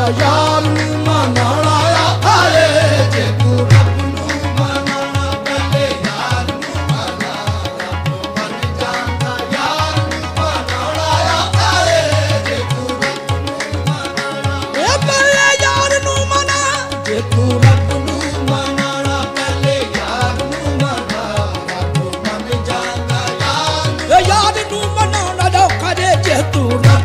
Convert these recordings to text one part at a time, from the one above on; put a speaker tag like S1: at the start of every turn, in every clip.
S1: यार नूं मनाउणा आए जे तू रब नूं मनाउणा पहले यार नूं मना रब मन जांदा यार नूं मनाउणा आए जे तू रब नूं मनाउणा पहले यार नूं मना जे तू रब नूं मनाउणा पहले यार नूं मना रब मन जांदा यार नूं मनाउणा औखा जे तू रब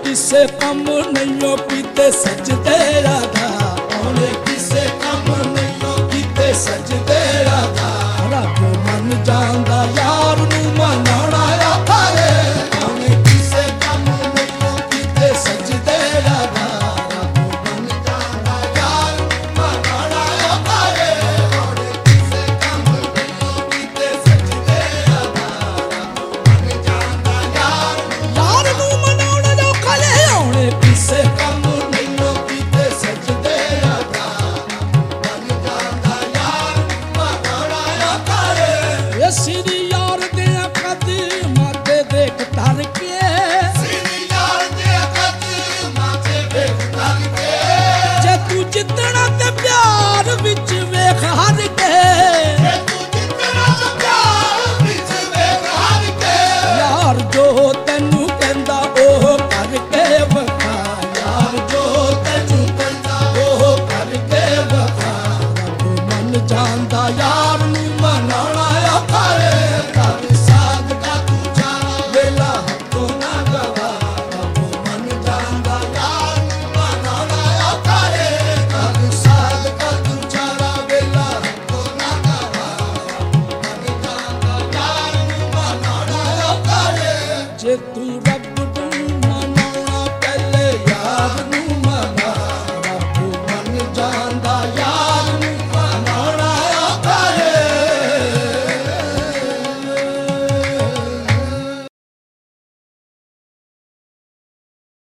S2: ਕਿਸੇ ਕੰਮ ਨਹੀਂਓ ਕੀਤੇ ਸਜਦੇ ਰਾਧਾ,
S1: ਉਹਨੇ ਕਿਸੇ ਕੰਮ ਨਹੀਂਓ ਕੀਤੇ ਸਜਦੇ ਰਾਧਾ।
S2: ਰੱਬ ਮਨ ਜਾਂਦਾ ਯਾਰ ਨੂੰ ਮਨਾਉਣਾ ਔਖਾ ਏ।
S1: ਉਹਨੇ ਕਿਸੇ ਕੰਮ ਨਹੀਂਓ ਕੀਤੇ ਸਜਦੇ ਰਾਧਾ। ਰੱਬ ਬਣ ਜਾਂਦਾ ਯਾਰ ਮਨਾਉਣਾ ਔਖਾ ਏ। ਉਹਨੇ ਕਿਸੇ ਕੰਮ ਨਹੀਂਓ ਕੀਤੇ ਸਜਦੇ ਰਾਧਾ। ਰੱਬ ਬਣ ਜਾਂਦਾ ਯਾਰ
S2: ਯਾਰ ਨੂੰ ਮਨਾਉਣਾ ਔਖਾ ਏ। ਉਹਨੇ ਕਿਸੇ
S1: ਕੰਮ ਨਹੀਂਓ ਕੀਤੇ ਸਜਦੇ ਰਾਧਾ। ਬਣ ਜਾਂਦਾ ਯਾਰ ਮਨਾਉਣਾ ਔਖਾ ਏ।
S2: ਇਹ ਸਿਰੀ ਯਾਰ ਦੇ ਕਦਮਾਂ ਤੇ ਦੇਖ ਧਰ ਕੇ,
S1: ਸਿਰੀ ਯਾਰ ਦੇ ਕਦਮਾਂ ਤੇ ਵੇਖ ਧਰ ਕੇ।
S2: ਜੇ ਤੂੰ ਜਿੱਤਣਾ ਤੇ ਪਿਆਰ ਵਿੱਚ ਵੇਖ ਹਰ ਕੇ,
S1: ਜੇ ਤੂੰ ਜਿੱਤਣਾ ਤਾਂ ਪਿਆਰ ਵਿੱਚ ਵੇਖ ਹਰ ਕੇ।
S2: ਯਾਰ ਜੋ ਤੈਨੂੰ ਕਹਿੰਦਾ ਉਹ ਕਰਕੇ ਵਖਾ,
S1: ਯਾਰ ਜੋ ਤੈਨੂੰ ਕਹਿੰਦਾ ਉਹ ਕਰਕੇ ਵਖਾ।
S2: ਰੱਬ ਮਨ ਜਾਂਦਾ ਯਾਰ ਨੂੰ
S1: ਮਨਾਉਣਾ ਔਖਾ ਏ। ਕਰ ਸਾਧਕਾ ਤੂੰ ਜਾਣਾ ਵੇਲਾ ਹੱਥੋਂ ਨਾ ਗਵਾ। ਰੱਬ ਮਨ ਜਾਂਦਾ ਯਾਰ ਨੂੰ ਮਨਾਉਣਾ ਔਖਾ ਏ। ਕਰ ਸਾਧਕਾ ਤੂੰ ਜਾਣਾ ਵੇਲਾ ਹੱਥੋਂ ਨਾ ਗਵਾ। ਰੱਬ ਮਨ ਜਾਂਦਾ ਯਾਰ ਨੂੰ ਮਨਾਉਣਾ ਔਖਾ ਏ।
S2: ਜੇ ਤੂੰ